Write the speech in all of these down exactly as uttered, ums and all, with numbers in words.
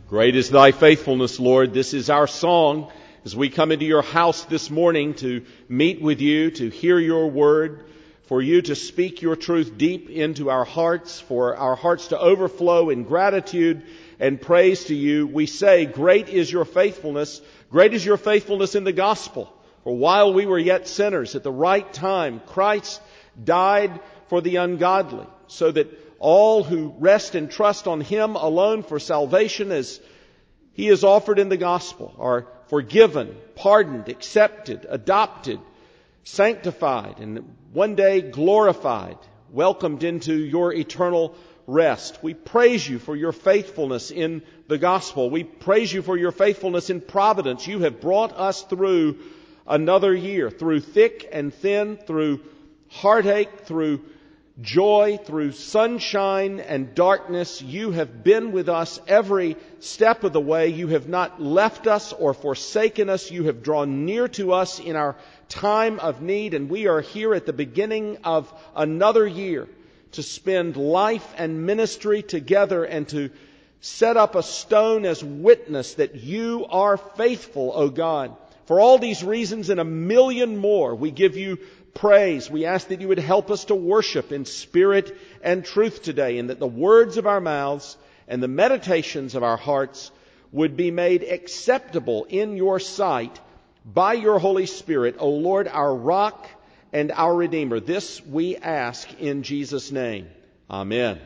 Great is thy faithfulness, Lord. This is our song as we come into your house this morning to meet with you, to hear your word, for you to speak your truth deep into our hearts, for our hearts to overflow in gratitude and praise to you. We say, great is your faithfulness. Great is your faithfulness in the gospel. For while we were yet sinners, at the right time, Christ died for the ungodly, so that all who rest and trust on Him alone for salvation as He is offered in the gospel are forgiven, pardoned, accepted, adopted, sanctified, and one day glorified, welcomed into your eternal rest. We praise you for your faithfulness in the gospel. We praise you for your faithfulness in providence. You have brought us through another year, through thick and thin, through heartache, through joy, through sunshine and darkness. You have been with us every step of the way. You have not left us or forsaken us. You have drawn near to us in our time of need, and we are here at the beginning of another year to spend life and ministry together and to set up a stone as witness that you are faithful, O God. For all these reasons and a million more, we give you praise. We ask that you would help us to worship in spirit and truth today, and that the words of our mouths and the meditations of our hearts would be made acceptable in your sight by your Holy Spirit, O Lord, our rock and our Redeemer. This we ask in Jesus' name. Amen.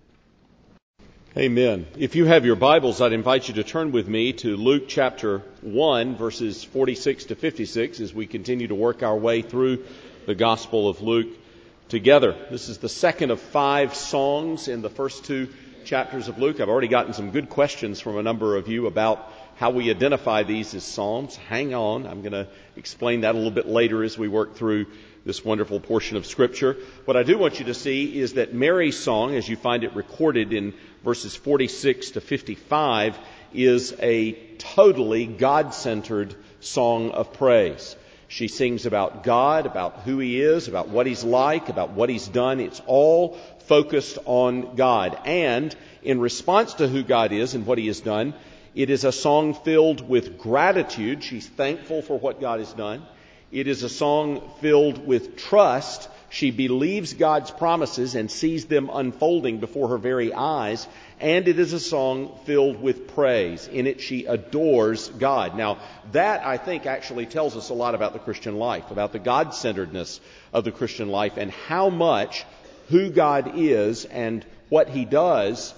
Amen. If you have your Bibles, I'd invite you to turn with me to Luke chapter one, verses forty-six to fifty-six, as we continue to work our way through the Gospel of Luke together. This is the second of five songs in the first two chapters of Luke. I've already gotten some good questions from a number of you about how we identify these as psalms. Hang on, I'm going to explain that a little bit later as we work through this wonderful portion of Scripture. What I do want you to see is that Mary's song, as you find it recorded in verses forty-six to fifty-five, is a totally God-centered song of praise. She sings about God, about who He is, about what He's like, about what He's done. It's all focused on God. And in response to who God is and what He has done, it is a song filled with gratitude. She's thankful for what God has done. It is a song filled with trust. She believes God's promises and sees them unfolding before her very eyes. And it is a song filled with praise. In it, she adores God. Now, that, I think, actually tells us a lot about the Christian life, about the God-centeredness of the Christian life, and how much who God is and what He does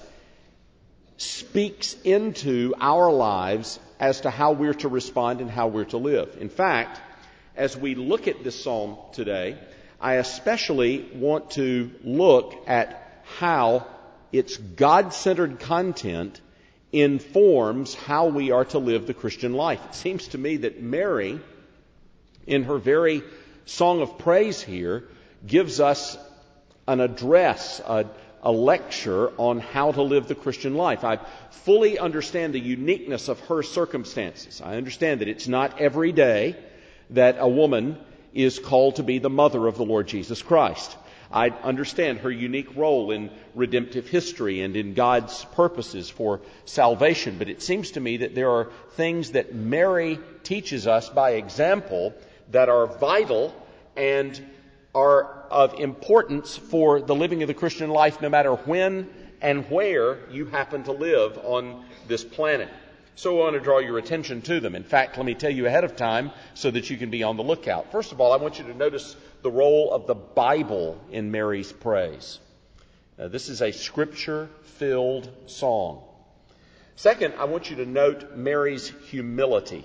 speaks into our lives as to how we're to respond and how we're to live. In fact, as we look at this psalm today, I especially want to look at how its God-centered content informs how we are to live the Christian life. It seems to me that Mary, in her very song of praise here, gives us an address, a, a lecture on how to live the Christian life. I fully understand the uniqueness of her circumstances. I understand that it's not every day that a woman is called to be the mother of the Lord Jesus Christ. I understand her unique role in redemptive history and in God's purposes for salvation. But it seems to me that there are things that Mary teaches us by example that are vital and are of importance for the living of the Christian life, no matter when and where you happen to live on this planet. So I want to draw your attention to them. In fact, let me tell you ahead of time so that you can be on the lookout. First of all, I want you to notice the role of the Bible in Mary's praise. Now, this is a Scripture-filled song. Second, I want you to note Mary's humility.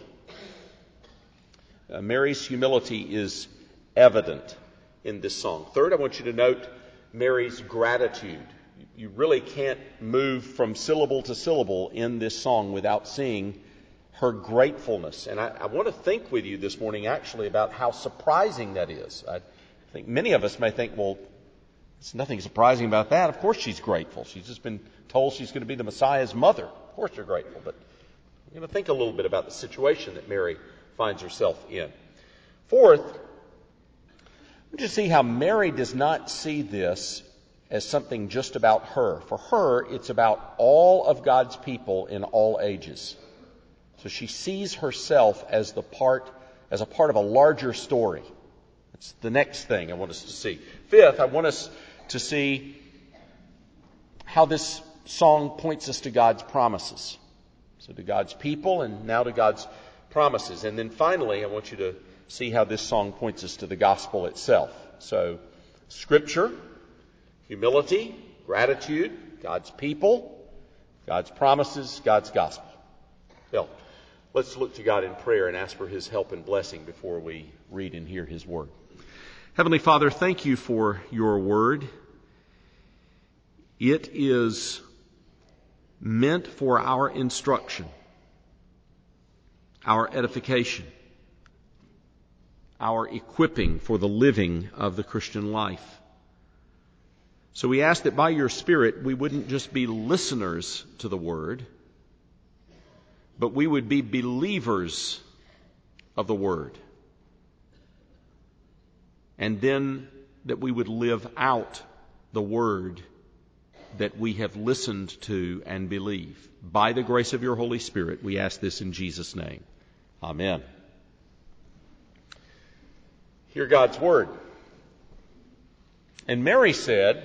Uh, Mary's humility is evident in this song. Third, I want you to note Mary's gratitude. You really can't move from syllable to syllable in this song without seeing her gratefulness. And I, I want to think with you this morning actually about how surprising that is. I think many of us may think, well, there's nothing surprising about that. Of course she's grateful. She's just been told she's going to be the Messiah's mother. Of course you're grateful. But we're going to think a little bit about the situation that Mary finds herself in. Fourth, we just see how Mary does not see this as something just about her. For her, it's about all of God's people in all ages. So she sees herself as the part, as a part of a larger story. That's the next thing I want us to see. Fifth, I want us to see how this song points us to God's promises. So to God's people and now to God's promises. And then finally, I want you to see how this song points us to the gospel itself. So Scripture, humility, gratitude, God's people, God's promises, God's gospel. Well, let's look to God in prayer and ask for His help and blessing before we read and hear His word. Heavenly Father, thank you for your word. It is meant for our instruction, our edification, our equipping for the living of the Christian life. So we ask that by your Spirit we wouldn't just be listeners to the word, but we would be believers of the word. And then that we would live out the word that we have listened to and believe. By the grace of your Holy Spirit, we ask this in Jesus' name. Amen. Hear God's word. And Mary said,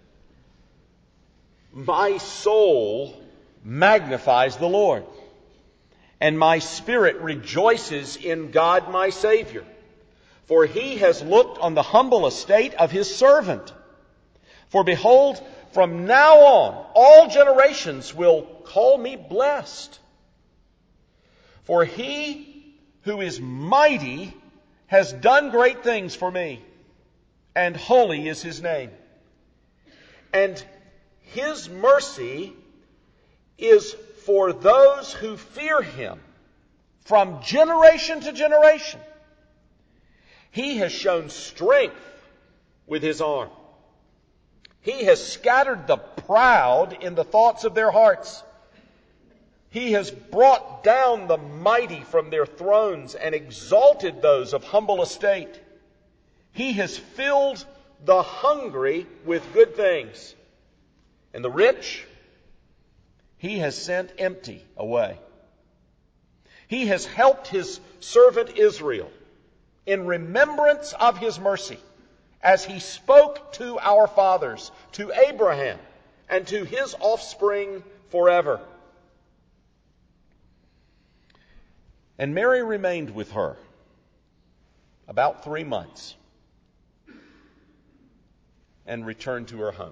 "My soul magnifies the Lord, and my spirit rejoices in God my Savior. For he has looked on the humble estate of his servant. For behold, from now on, all generations will call me blessed. For he who is mighty has done great things for me, and holy is his name. And his mercy is for those who fear him from generation to generation. He has shown strength with his arm. He has scattered the proud in the thoughts of their hearts. He has brought down the mighty from their thrones and exalted those of humble estate. He has filled the hungry with good things, and the rich he has sent empty away. He has helped his servant Israel in remembrance of his mercy, as he spoke to our fathers, to Abraham, and to his offspring forever." And Mary remained with her about three months and returned to her home.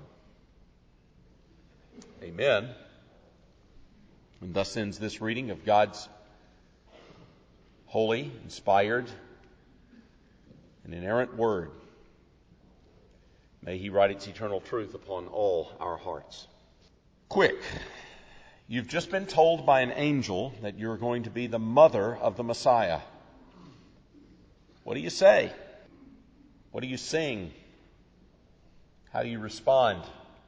Amen. And thus ends this reading of God's holy, inspired, and inerrant word. May he write its eternal truth upon all our hearts. Quick. You've just been told by an angel that you're going to be the mother of the Messiah. What do you say? What do you sing? How do you respond?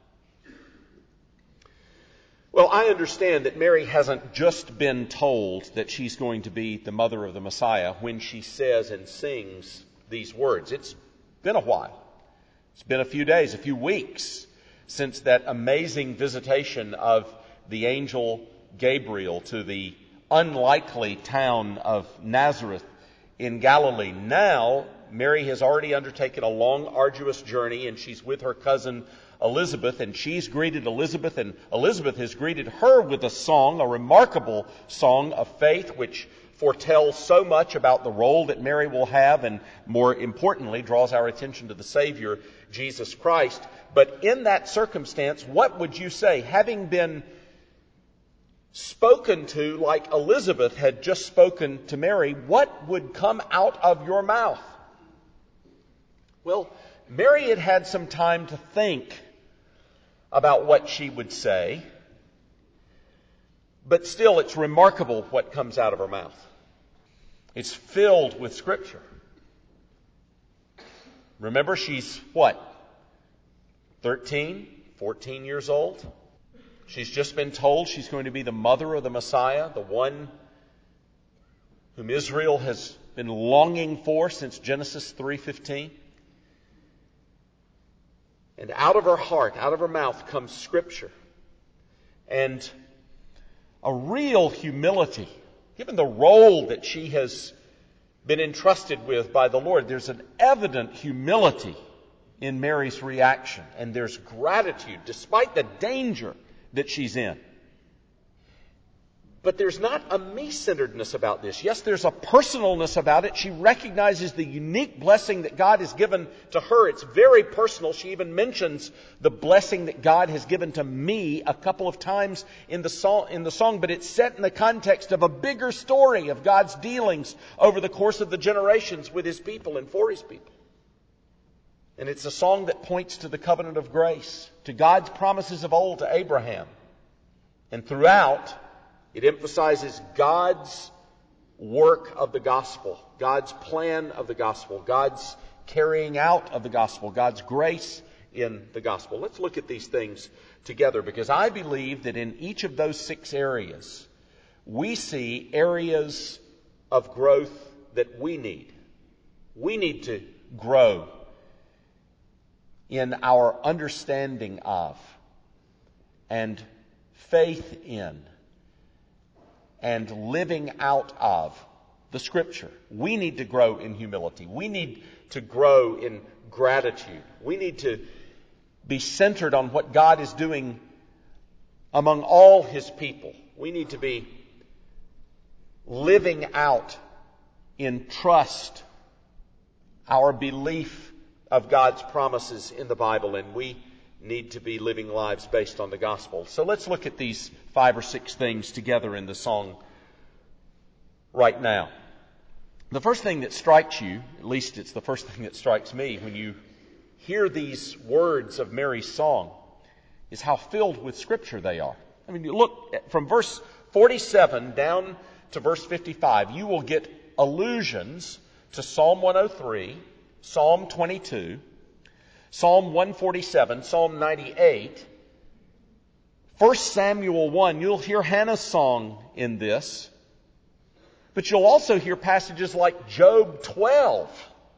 Well, I understand that Mary hasn't just been told that she's going to be the mother of the Messiah when she says and sings these words. It's been a while. It's been a few days, a few weeks since that amazing visitation of the angel Gabriel to the unlikely town of Nazareth in Galilee. Now, Mary has already undertaken a long, arduous journey, and she's with her cousin Elizabeth, and she's greeted Elizabeth, and Elizabeth has greeted her with a song, a remarkable song of faith, which foretells so much about the role that Mary will have, and more importantly, draws our attention to the Savior, Jesus Christ. But in that circumstance, what would you say? Having been spoken to like Elizabeth had just spoken to Mary, what would come out of your mouth? Well, Mary had had some time to think about what she would say, but still it's remarkable what comes out of her mouth. It's filled with Scripture. Remember, she's what? thirteen, fourteen years old? She's just been told she's going to be the mother of the Messiah, the one whom Israel has been longing for since Genesis three fifteen. And out of her heart, out of her mouth comes Scripture. And a real humility, given the role that she has been entrusted with by the Lord. There's an evident humility in Mary's reaction. And there's gratitude, despite the danger that she's in. But there's not a me-centeredness about this. Yes, there's a personalness about it. She recognizes the unique blessing that God has given to her. It's very personal. She even mentions the blessing that God has given to me a couple of times in the song, in the song, but it's set in the context of a bigger story of God's dealings over the course of the generations with His people and for His people. And it's a song that points to the covenant of grace, to God's promises of old to Abraham. And throughout, it emphasizes God's work of the gospel, God's plan of the gospel, God's carrying out of the gospel, God's grace in the gospel. Let's look at these things together, because I believe that in each of those six areas, we see areas of growth that we need. We need to grow in our understanding of and faith in and living out of the Scripture. We need to grow in humility. We need to grow in gratitude. We need to be centered on what God is doing among all His people. We need to be living out in trust our belief of God's promises in the Bible, and we need to be living lives based on the gospel. So let's look at these five or six things together in the song right now. The first thing that strikes you, at least it's the first thing that strikes me when you hear these words of Mary's song, is how filled with Scripture they are. I mean, you look at, from verse forty-seven down to verse fifty-five, you will get allusions to Psalm one oh three, Psalm twenty-two, Psalm one forty-seven, Psalm ninety-eight, First Samuel one. You'll hear Hannah's song in this. But you'll also hear passages like Job twelve.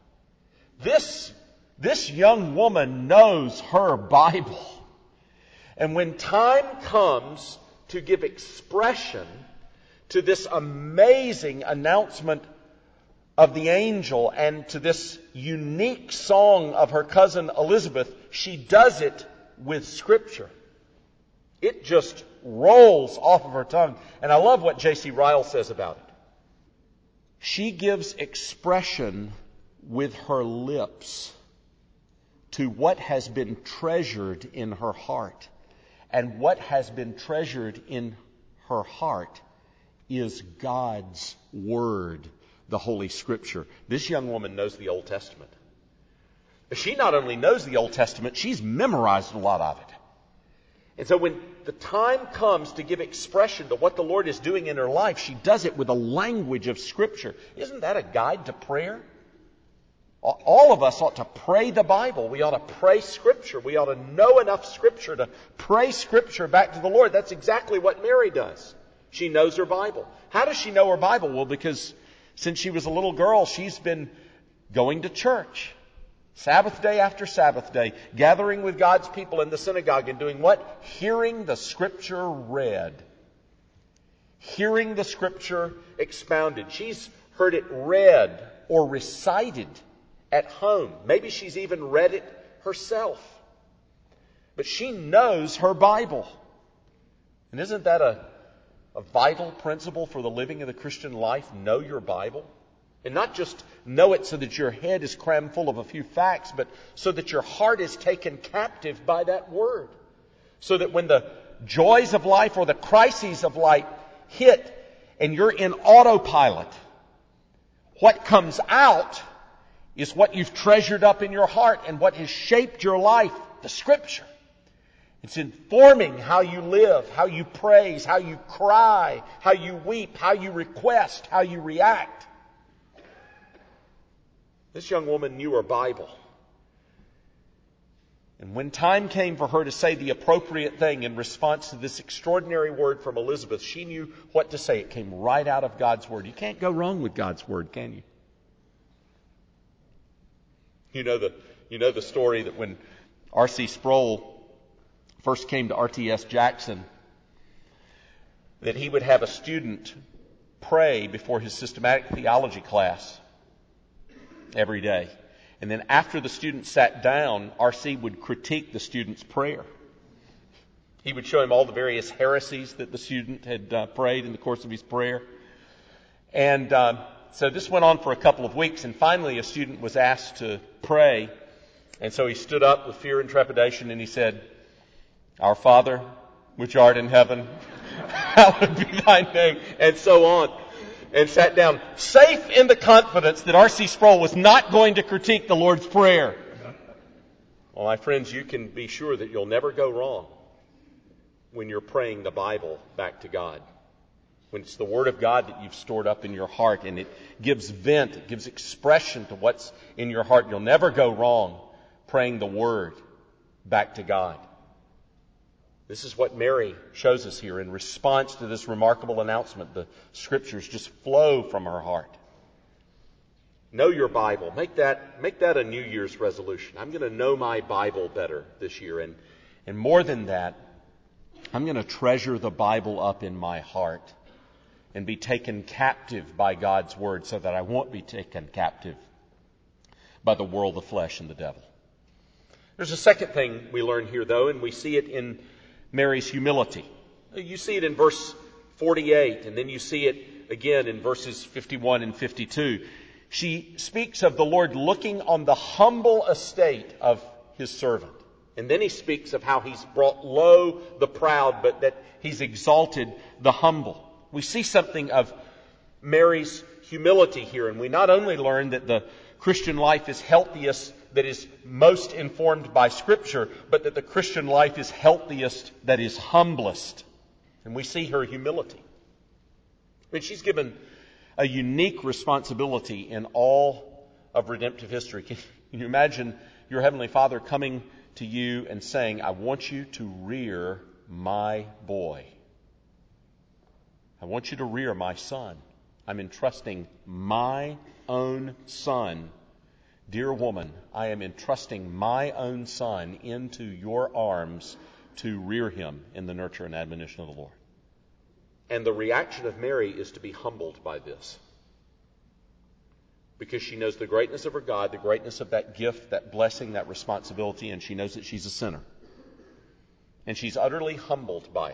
This, this young woman knows her Bible. And when time comes to give expression to this amazing announcement of the angel and to this unique song of her cousin Elizabeth, she does it with Scripture. It just rolls off of her tongue. And I love what J C Ryle says about it. She gives expression with her lips to what has been treasured in her heart. And what has been treasured in her heart is God's Word, the Holy Scripture. This young woman knows the Old Testament. She not only knows the Old Testament, she's memorized a lot of it. And so when the time comes to give expression to what the Lord is doing in her life, she does it with a language of Scripture. Isn't that a guide to prayer? All of us ought to pray the Bible. We ought to pray Scripture. We ought to know enough Scripture to pray Scripture back to the Lord. That's exactly what Mary does. She knows her Bible. How does she know her Bible? Well, because since she was a little girl, she's been going to church. Sabbath day after Sabbath day, gathering with God's people in the synagogue and doing what? Hearing the Scripture read. Hearing the Scripture expounded. She's heard it read or recited at home. Maybe she's even read it herself. But she knows her Bible. And isn't that a, a vital principle for the living of the Christian life? Know your Bible. And not just know it so that your head is crammed full of a few facts, but so that your heart is taken captive by that Word. So that when the joys of life or the crises of life hit and you're in autopilot, what comes out is what you've treasured up in your heart and what has shaped your life, the Scripture. It's informing how you live, how you praise, how you cry, how you weep, how you request, how you react. This young woman knew her Bible. And when time came for her to say the appropriate thing in response to this extraordinary word from Elizabeth, she knew what to say. It came right out of God's Word. You can't go wrong with God's Word, can you? You know the, you know the story that when R C Sproul first came to R T S Jackson, that he would have a student pray before his systematic theology class every day. And then after the student sat down, R C would critique the student's prayer. He would show him all the various heresies that the student had uh, prayed in the course of his prayer. And uh, so this went on for a couple of weeks, and finally a student was asked to pray. And so he stood up with fear and trepidation and he said, "Our Father, which art in heaven, hallowed be thy name," and so on. And sat down, safe in the confidence that R C Sproul was not going to critique the Lord's Prayer. Well, my friends, you can be sure that you'll never go wrong when you're praying the Bible back to God. When it's the Word of God that you've stored up in your heart and it gives vent, it gives expression to what's in your heart. You'll never go wrong praying the Word back to God. This is what Mary shows us here. In response to this remarkable announcement, the Scriptures just flow from her heart. Know your Bible. Make that, make that a New Year's resolution. I'm going to know my Bible better this year. And, and more than that, I'm going to treasure the Bible up in my heart and be taken captive by God's Word so that I won't be taken captive by the world, the flesh, and the devil. There's a second thing we learn here, though, and we see it in Mary's humility. You see it in verse forty-eight, and then you see it again in verses fifty-one and fifty-two. She speaks of the Lord looking on the humble estate of His servant. And then He speaks of how He's brought low the proud, but that He's exalted the humble. We see something of Mary's humility here, and we not only learn that the Christian life is healthiest that is most informed by Scripture, but that the Christian life is healthiest that is humblest. And we see her humility. I mean, she's given a unique responsibility in all of redemptive history. Can you imagine your Heavenly Father coming to you and saying, "I want you to rear my boy. I want you to rear my son. I'm entrusting my own son. Dear woman, I am entrusting my own son into your arms to rear him in the nurture and admonition of the Lord." And the reaction of Mary is to be humbled by this, because she knows the greatness of her God, the greatness of that gift, that blessing, that responsibility, and she knows that she's a sinner. And she's utterly humbled by it.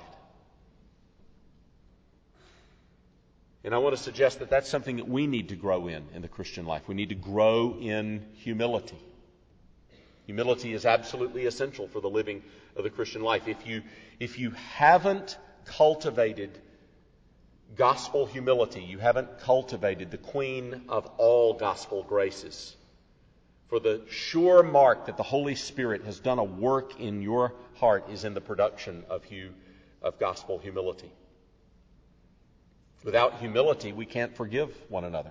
And I want to suggest that that's something that we need to grow in in the Christian life. We need to grow in humility. Humility is absolutely essential for the living of the Christian life. If you, if you haven't cultivated gospel humility, you haven't cultivated the queen of all gospel graces. For the sure mark that the Holy Spirit has done a work in your heart is in the production of, hu- of gospel humility. Without humility, we can't forgive one another.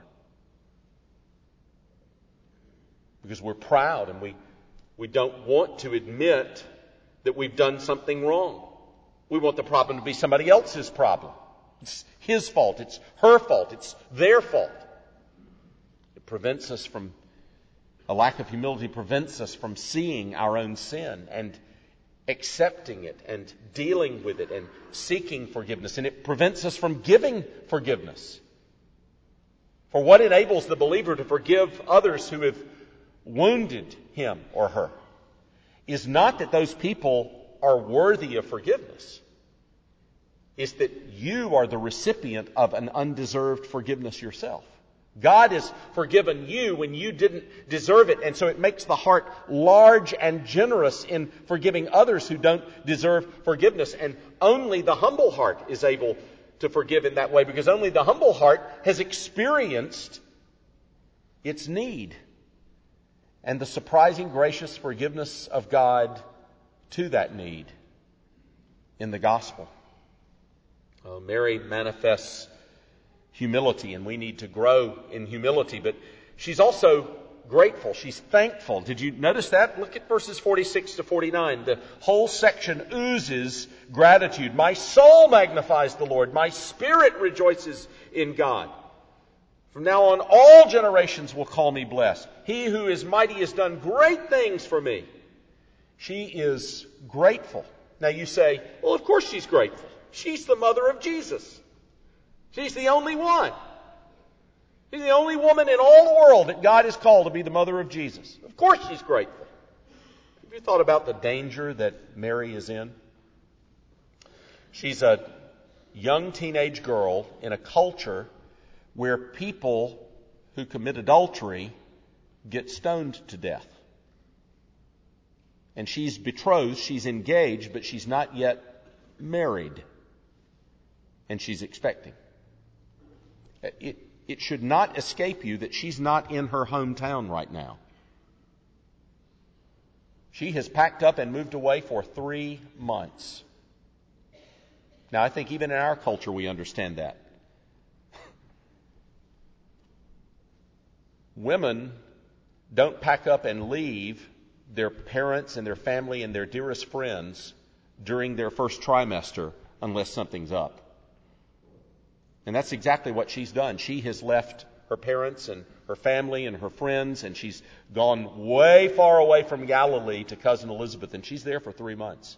Because we're proud and we, we don't want to admit that we've done something wrong. We want the problem to be somebody else's problem. It's his fault. It's her fault. It's their fault. It prevents us from, a lack of humility prevents us from seeing our own sin and accepting it and dealing with it and seeking forgiveness. And it prevents us from giving forgiveness. For what enables the believer to forgive others who have wounded him or her is not that those people are worthy of forgiveness. It's that you are the recipient of an undeserved forgiveness yourself. God has forgiven you when you didn't deserve it, and so it makes the heart large and generous in forgiving others who don't deserve forgiveness. And only the humble heart is able to forgive in that way, because only the humble heart has experienced its need and the surprising gracious forgiveness of God to that need in the gospel. Uh, Mary manifests humility, and we need to grow in humility. But she's also grateful. She's thankful. Did you notice that? Look at verses forty-six to forty-nine. The whole section oozes gratitude. My soul magnifies the Lord. My spirit rejoices in God. From now on, all generations will call me blessed. He who is mighty has done great things for me. She is grateful. Now you say, well, of course she's grateful. She's the mother of Jesus. She's the only one. She's the only woman in all the world that God has called to be the mother of Jesus. Of course she's grateful. Have you thought about the danger that Mary is in? She's a young teenage girl in a culture where people who commit adultery get stoned to death. And she's betrothed, she's engaged, but she's not yet married. And she's expecting. It, it should not escape you that she's not in her hometown right now. She has packed up and moved away for three months. Now, I think even in our culture we understand that. Women don't pack up and leave their parents and their family and their dearest friends during their first trimester unless something's up. And that's exactly what she's done. She has left her parents and her family and her friends, and she's gone way far away from Galilee to Cousin Elizabeth, and she's there for three months.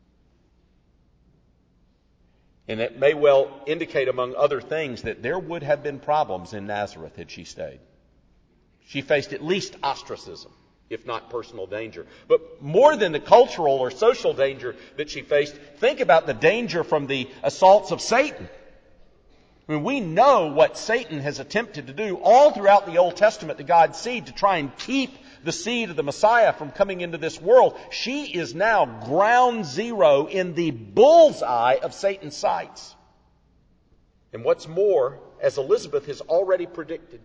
And it may well indicate, among other things, that there would have been problems in Nazareth had she stayed. She faced at least ostracism, if not personal danger. But more than the cultural or social danger that she faced, think about the danger from the assaults of Satan. I mean, we know what Satan has attempted to do all throughout the Old Testament to God's seed to try and keep the seed of the Messiah from coming into this world. She is now ground zero in the bullseye of Satan's sights. And what's more, as Elizabeth has already predicted,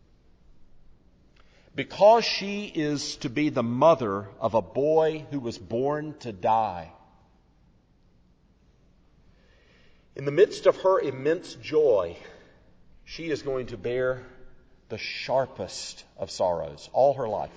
because she is to be the mother of a boy who was born to die, in the midst of her immense joy, she is going to bear the sharpest of sorrows all her life.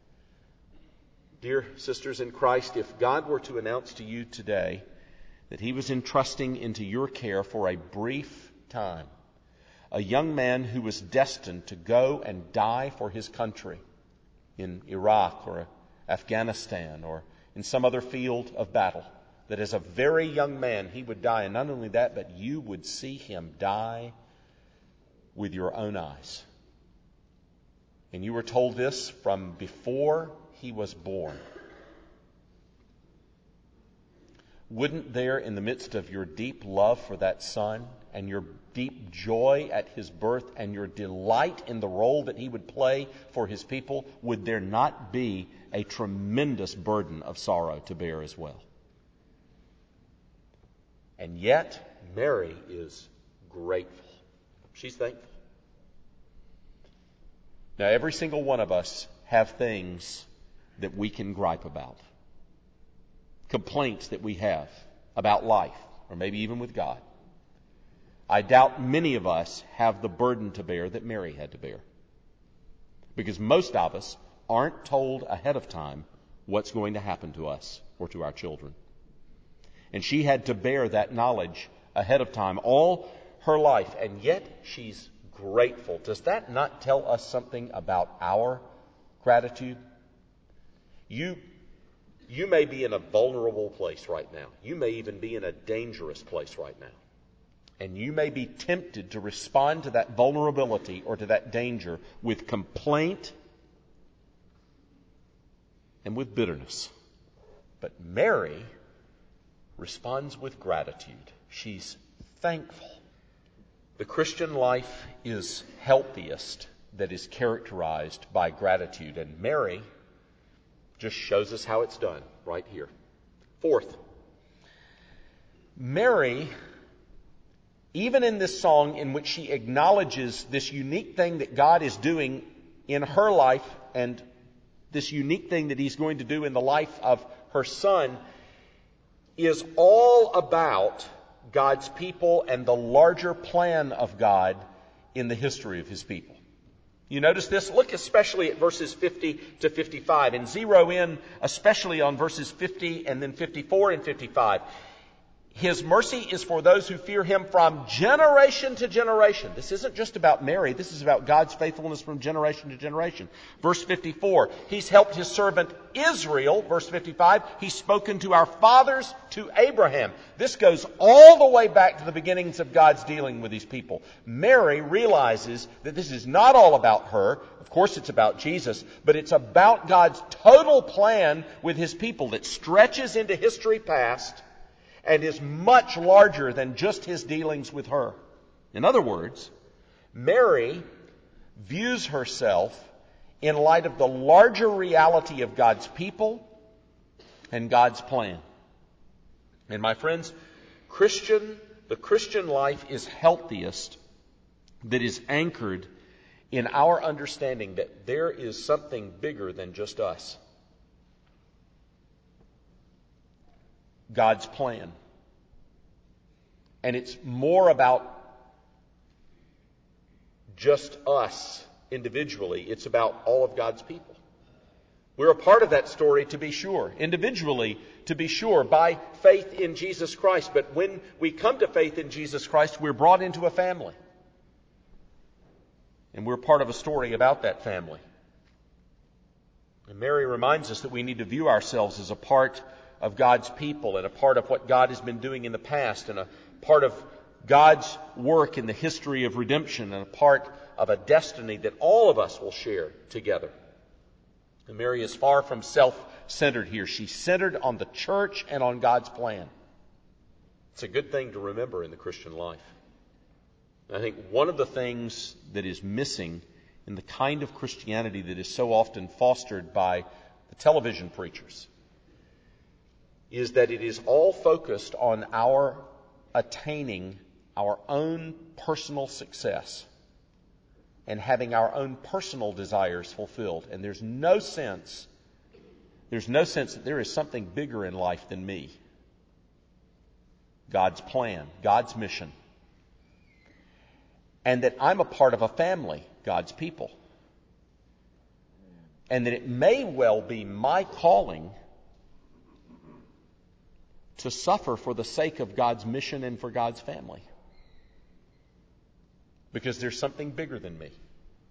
Dear sisters in Christ, if God were to announce to you today that He was entrusting into your care for a brief time a young man who was destined to go and die for his country in Iraq or Afghanistan or in some other field of battle, that as a very young man he would die, and not only that, but you would see him die with your own eyes. And you were told this from before he was born. Wouldn't there, in the midst of your deep love for that son and your deep joy at his birth and your delight in the role that he would play for his people, would there not be a tremendous burden of sorrow to bear as well? And yet, Mary is grateful. She's thankful. Now, every single one of us have things that we can gripe about. Complaints that we have about life, or maybe even with God. I doubt many of us have the burden to bear that Mary had to bear. Because most of us aren't told ahead of time what's going to happen to us or to our children. And she had to bear that knowledge ahead of time all her life, and yet she's grateful. Does that not tell us something about our gratitude? You, you may be in a vulnerable place right now. You may even be in a dangerous place right now. And you may be tempted to respond to that vulnerability or to that danger with complaint and with bitterness. But Mary responds with gratitude. She's thankful. The Christian life is healthiest that is characterized by gratitude, and Mary just shows us how it's done right here. Fourth, Mary, even in this song in which she acknowledges this unique thing that God is doing in her life and this unique thing that He's going to do in the life of her son, is all about God's people and the larger plan of God in the history of His people. You notice this? Look especially at verses fifty to fifty-five and zero in especially on verses fifty and then fifty-four and fifty-five. His mercy is for those who fear Him from generation to generation. This isn't just about Mary. This is about God's faithfulness from generation to generation. Verse fifty-four, He's helped His servant Israel. Verse fifty-five, He's spoken to our fathers, to Abraham. This goes all the way back to the beginnings of God's dealing with these people. Mary realizes that this is not all about her. Of course it's about Jesus, but it's about God's total plan with His people that stretches into history past and is much larger than just His dealings with her. In other words, Mary views herself in light of the larger reality of God's people and God's plan. And my friends, Christian, the Christian life is healthiest that is anchored in our understanding that there is something bigger than just us. God's plan. And it's more about just us individually. It's about all of God's people. We're a part of that story, to be sure. Individually, to be sure, by faith in Jesus Christ. But when we come to faith in Jesus Christ, we're brought into a family. And we're part of a story about that family. And Mary reminds us that we need to view ourselves as a part of God's people and a part of what God has been doing in the past and a part of God's work in the history of redemption and a part of a destiny that all of us will share together. And Mary is far from self-centered here. She's centered on the church and on God's plan. It's a good thing to remember in the Christian life. I think one of the things that is missing in the kind of Christianity that is so often fostered by the television preachers is that it is all focused on our attaining our own personal success and having our own personal desires fulfilled. And there's no sense, there's no sense that there is something bigger in life than me. God's plan, God's mission. And that I'm a part of a family, God's people. And that it may well be my calling to suffer for the sake of God's mission and for God's family. Because there's something bigger than me.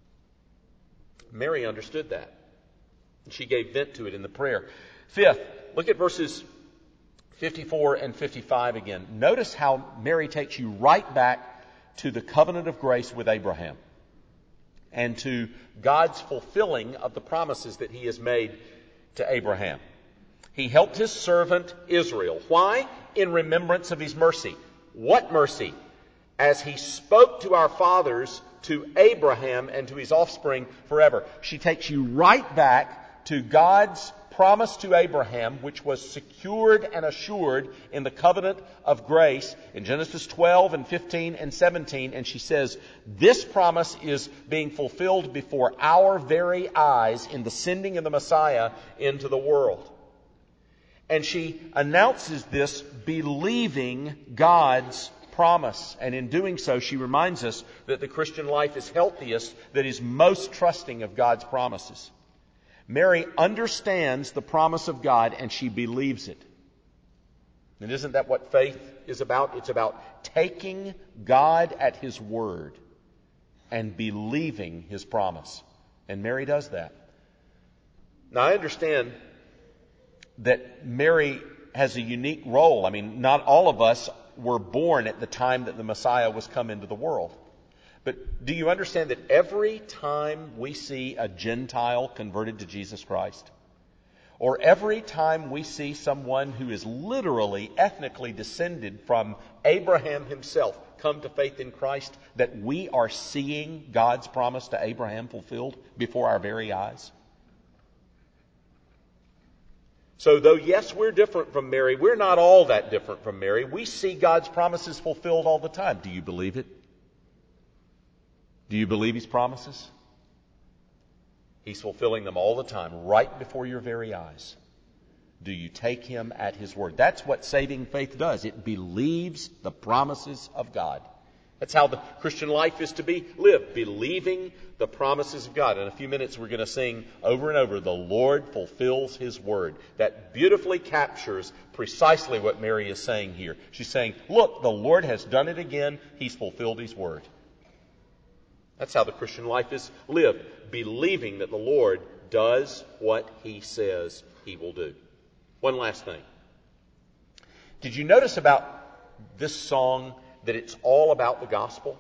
Mary understood that. And she gave vent to it in the prayer. Fifth, look at verses fifty-four and fifty-five again. Notice how Mary takes you right back to the covenant of grace with Abraham and to God's fulfilling of the promises that He has made to Abraham. He helped His servant Israel. Why? In remembrance of His mercy. What mercy? As He spoke to our fathers, to Abraham, and to his offspring forever. She takes you right back to God's promise to Abraham, which was secured and assured in the covenant of grace in Genesis twelve and fifteen and seventeen. And she says, this promise is being fulfilled before our very eyes in the sending of the Messiah into the world. And she announces this believing God's promise. And in doing so, she reminds us that the Christian life is healthiest, that is most trusting of God's promises. Mary understands the promise of God and she believes it. And isn't that what faith is about? It's about taking God at His word and believing His promise. And Mary does that. Now I understand that Mary has a unique role. I mean, not all of us were born at the time that the Messiah was come into the world. But do you understand that every time we see a Gentile converted to Jesus Christ, or every time we see someone who is literally, ethnically descended from Abraham himself come to faith in Christ, that we are seeing God's promise to Abraham fulfilled before our very eyes? So though, yes, we're different from Mary, we're not all that different from Mary. We see God's promises fulfilled all the time. Do you believe it? Do you believe His promises? He's fulfilling them all the time, right before your very eyes. Do you take Him at His word? That's what saving faith does. It believes the promises of God. That's how the Christian life is to be lived, believing the promises of God. In a few minutes we're going to sing over and over, "The Lord fulfills His word." That beautifully captures precisely what Mary is saying here. She's saying, look, the Lord has done it again. He's fulfilled His word. That's how the Christian life is lived, believing that the Lord does what He says He will do. One last thing. Did you notice about this song that it's all about the gospel?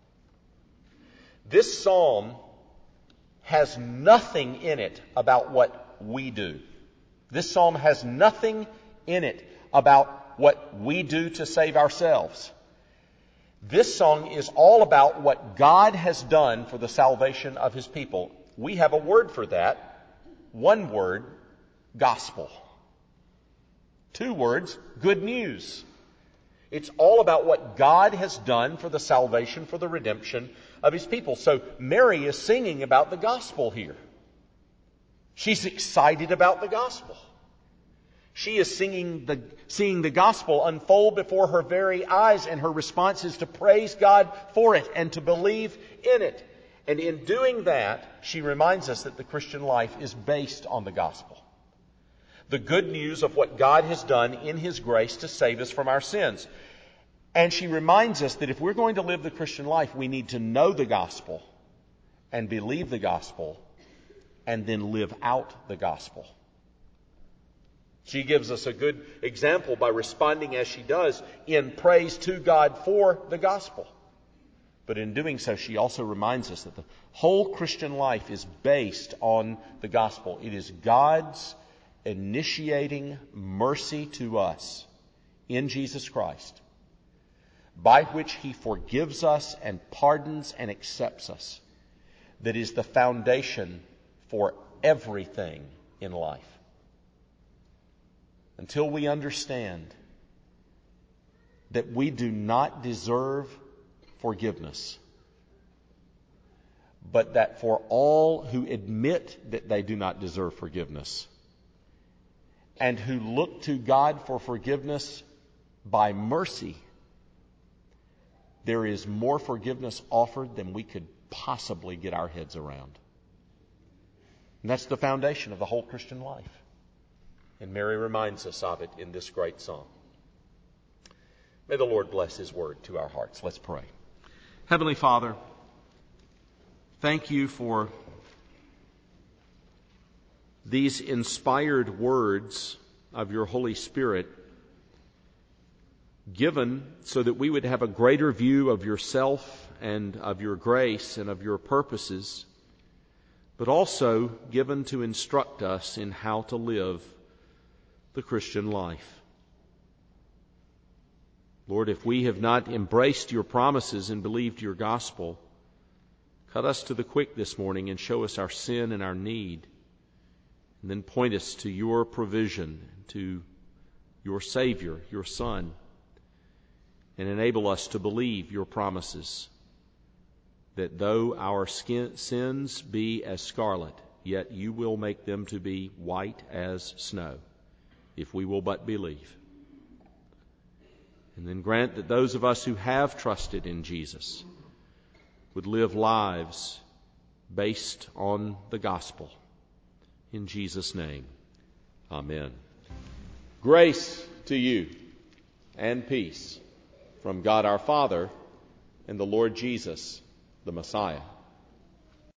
This psalm has nothing in it about what we do. This psalm has nothing in it about what we do to save ourselves. This song is all about what God has done for the salvation of His people. We have a word for that. One word, gospel. Two words, good news. It's all about what God has done for the salvation, for the redemption of His people. So Mary is singing about the gospel here. She's excited about the gospel. She is singing the, seeing the gospel unfold before her very eyes, and her response is to praise God for it and to believe in it. And in doing that, she reminds us that the Christian life is based on the gospel. The good news of what God has done in His grace to save us from our sins. And she reminds us that if we're going to live the Christian life, we need to know the gospel and believe the gospel and then live out the gospel. She gives us a good example by responding as she does in praise to God for the gospel. But in doing so, she also reminds us that the whole Christian life is based on the gospel. It is God's initiating mercy to us in Jesus Christ, by which He forgives us and pardons and accepts us, that is the foundation for everything in life. Until we understand that we do not deserve forgiveness, but that for all who admit that they do not deserve forgiveness and who look to God for forgiveness by mercy, there is more forgiveness offered than we could possibly get our heads around. And that's the foundation of the whole Christian life. And Mary reminds us of it in this great song. May the Lord bless His word to our hearts. Let's pray. Heavenly Father, thank You for these inspired words of Your Holy Spirit, given so that we would have a greater view of Yourself and of Your grace and of Your purposes, but also given to instruct us in how to live the Christian life. Lord, if we have not embraced Your promises and believed Your gospel, cut us to the quick this morning and show us our sin and our need, and then point us to Your provision, to Your Savior, Your Son, and enable us to believe Your promises, that though our skin, sins be as scarlet, yet You will make them to be white as snow, if we will but believe. And then grant that those of us who have trusted in Jesus would live lives based on the gospel. In Jesus' name, amen. Grace to you and peace from God our Father and the Lord Jesus, the Messiah.